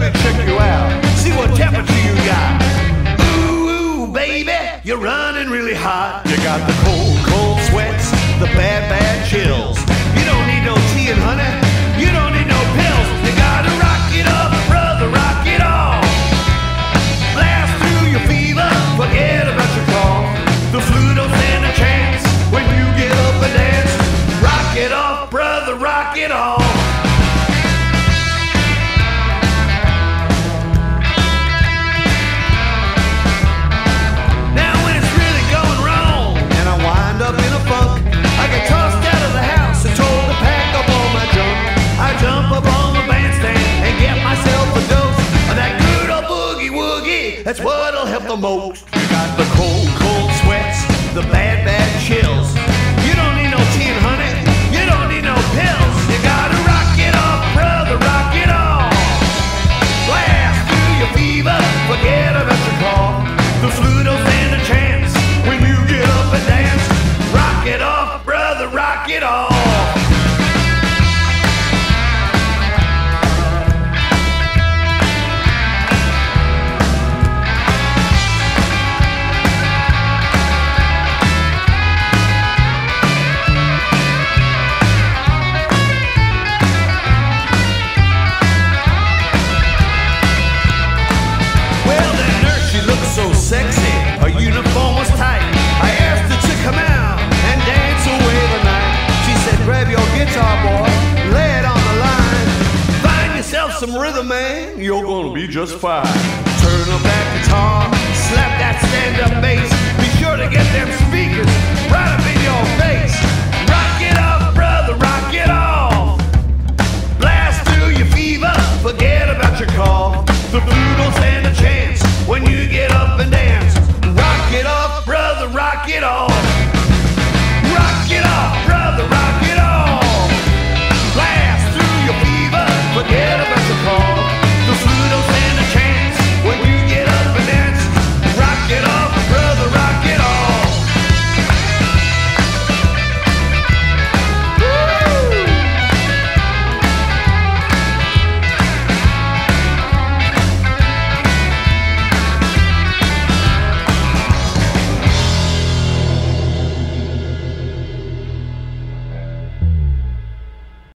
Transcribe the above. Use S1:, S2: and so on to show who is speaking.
S1: me check you out. See what temperature you got. Ooh, ooh, baby, you're running really hot. You got the cold, cold sweats, the bad, bad chills. You don't need no tea and honey. You don't need no pills. You gotta rock it up, brother, rock it all. Blast through your fever, forget about your cough. The flu don't stand a chance when you get up and dance. Rock it off, brother, rock it off. Now when it's really going wrong and I wind up in a funk, I get tossed out of the house and told to pack up all my junk. I jump up on the bandstand and get myself a dose of that good old boogie woogie. That's what'll help the most. You got the cold, cold sweats, the bad, bad chills. You don't need no tea and honey. You don't need no pills. You gotta rock it off, brother, rock it off. Blast through your fever, forget about your cough. The flu don't stand a chance when you get up and dance. Rock it off, brother, rock it off. So sexy, her uniform was tight. I asked her to come out and dance away the night. She said, grab your guitar, boy, lay it on the line. Find yourself some rhythm, man, you're gonna be just fine. Turn up that guitar, slap that stand-up bass. Be sure to get them speakers right up in your face.